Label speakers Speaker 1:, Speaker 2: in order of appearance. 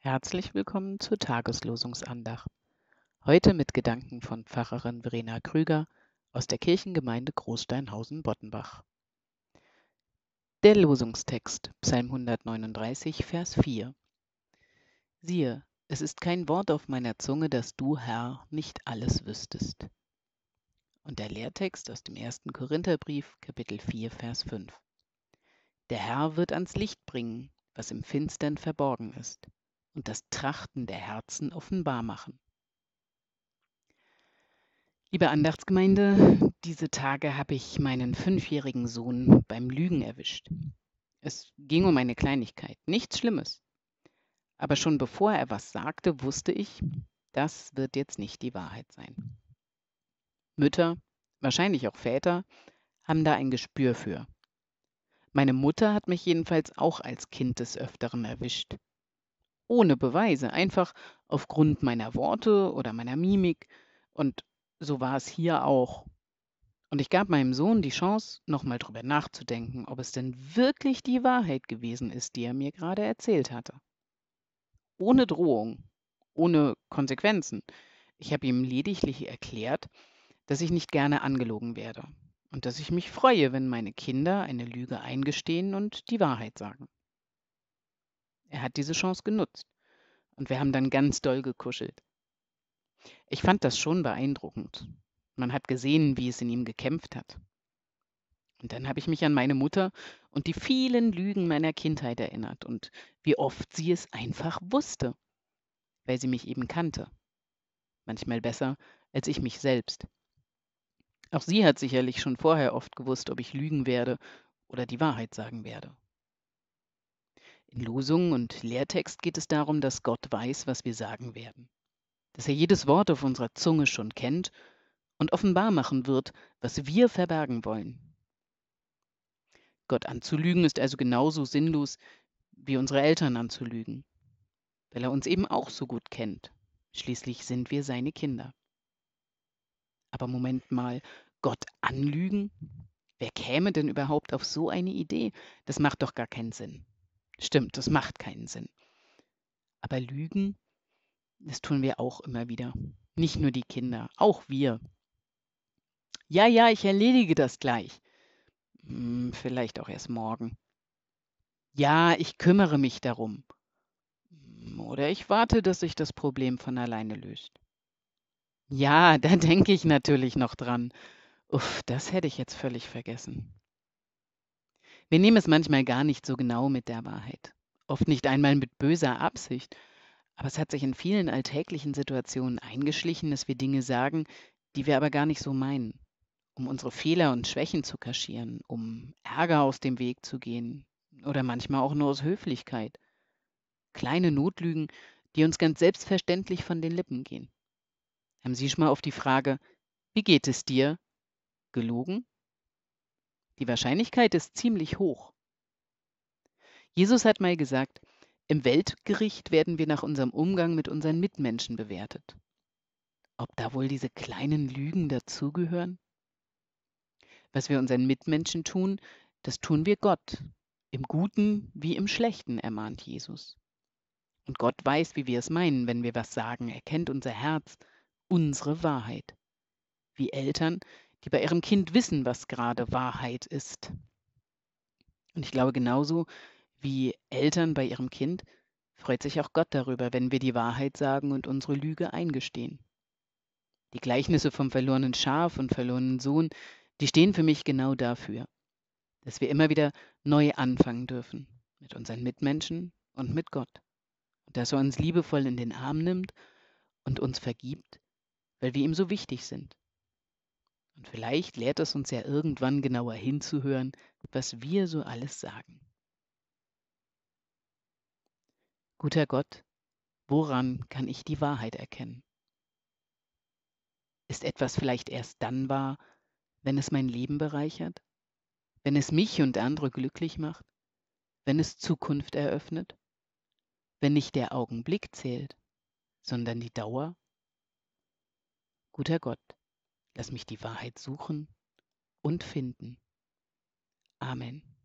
Speaker 1: Herzlich willkommen zur Tageslosungsandacht. Heute mit Gedanken von Pfarrerin Verena Krüger aus der Kirchengemeinde Großsteinhausen-Boddenbach. Der Losungstext, Psalm 139, Vers 4. Siehe, es ist kein Wort auf meiner Zunge, dass du, Herr, nicht alles wüsstest. Und der Lehrtext aus dem 1. Korintherbrief, Kapitel 4, Vers 5. Der Herr wird ans Licht bringen, was im Finstern verborgen ist, und das Trachten der Herzen offenbar machen. Liebe Andachtsgemeinde, diese Tage habe ich meinen 5-jährigen Sohn beim Lügen erwischt. Es ging um eine Kleinigkeit, nichts Schlimmes. Aber schon bevor er was sagte, wusste ich, das wird jetzt nicht die Wahrheit sein. Mütter, wahrscheinlich auch Väter, haben da ein Gespür für. Meine Mutter hat mich jedenfalls auch als Kind des Öfteren erwischt. Ohne Beweise, einfach aufgrund meiner Worte oder meiner Mimik. Und so war es hier auch. Und ich gab meinem Sohn die Chance, nochmal drüber nachzudenken, ob es denn wirklich die Wahrheit gewesen ist, die er mir gerade erzählt hatte. Ohne Drohung, ohne Konsequenzen. Ich habe ihm lediglich erklärt, dass ich nicht gerne angelogen werde und dass ich mich freue, wenn meine Kinder eine Lüge eingestehen und die Wahrheit sagen. Er hat diese Chance genutzt und wir haben dann ganz doll gekuschelt. Ich fand das schon beeindruckend. Man hat gesehen, wie es in ihm gekämpft hat. Und dann habe ich mich an meine Mutter und die vielen Lügen meiner Kindheit erinnert und wie oft sie es einfach wusste, weil sie mich eben kannte. Manchmal besser als ich mich selbst. Auch sie hat sicherlich schon vorher oft gewusst, ob ich lügen werde oder die Wahrheit sagen werde. In Losung und Lehrtext geht es darum, dass Gott weiß, was wir sagen werden. Dass er jedes Wort auf unserer Zunge schon kennt und offenbar machen wird, was wir verbergen wollen. Gott anzulügen ist also genauso sinnlos, wie unsere Eltern anzulügen, weil er uns eben auch so gut kennt. Schließlich sind wir seine Kinder. Aber Moment mal, Gott anlügen? Wer käme denn überhaupt auf so eine Idee? Das macht doch gar keinen Sinn. Stimmt, das macht keinen Sinn. Aber Lügen, das tun wir auch immer wieder. Nicht nur die Kinder, auch wir. Ja, ja, ich erledige das gleich. Vielleicht auch erst morgen. Ja, ich kümmere mich darum. Oder ich warte, dass sich das Problem von alleine löst. Ja, da denke ich natürlich noch dran. Uff, das hätte ich jetzt völlig vergessen. Wir nehmen es manchmal gar nicht so genau mit der Wahrheit. Oft nicht einmal mit böser Absicht. Aber es hat sich in vielen alltäglichen Situationen eingeschlichen, dass wir Dinge sagen, die wir aber gar nicht so meinen, um unsere Fehler und Schwächen zu kaschieren, um Ärger aus dem Weg zu gehen oder manchmal auch nur aus Höflichkeit. Kleine Notlügen, die uns ganz selbstverständlich von den Lippen gehen. Haben Sie schon mal auf die Frage, wie geht es dir, gelogen? Die Wahrscheinlichkeit ist ziemlich hoch. Jesus hat mal gesagt, im Weltgericht werden wir nach unserem Umgang mit unseren Mitmenschen bewertet. Ob da wohl diese kleinen Lügen dazugehören? Was wir unseren Mitmenschen tun, das tun wir Gott. Im Guten wie im Schlechten, ermahnt Jesus. Und Gott weiß, wie wir es meinen, wenn wir was sagen. Er kennt unser Herz, unsere Wahrheit. Wie Eltern, die bei ihrem Kind wissen, was gerade Wahrheit ist. Und ich glaube, genauso wie Eltern bei ihrem Kind freut sich auch Gott darüber, wenn wir die Wahrheit sagen und unsere Lüge eingestehen. Die Gleichnisse vom verlorenen Schaf und verlorenen Sohn, die stehen für mich genau dafür, dass wir immer wieder neu anfangen dürfen mit unseren Mitmenschen und mit Gott. Und dass er uns liebevoll in den Arm nimmt und uns vergibt, weil wir ihm so wichtig sind. Und vielleicht lehrt es uns ja irgendwann genauer hinzuhören, was wir so alles sagen. Guter Gott, woran kann ich die Wahrheit erkennen? Ist etwas vielleicht erst dann wahr, wenn es mein Leben bereichert? Wenn es mich und andere glücklich macht? Wenn es Zukunft eröffnet? Wenn nicht der Augenblick zählt, sondern die Dauer? Guter Gott, lass mich die Wahrheit suchen und finden. Amen.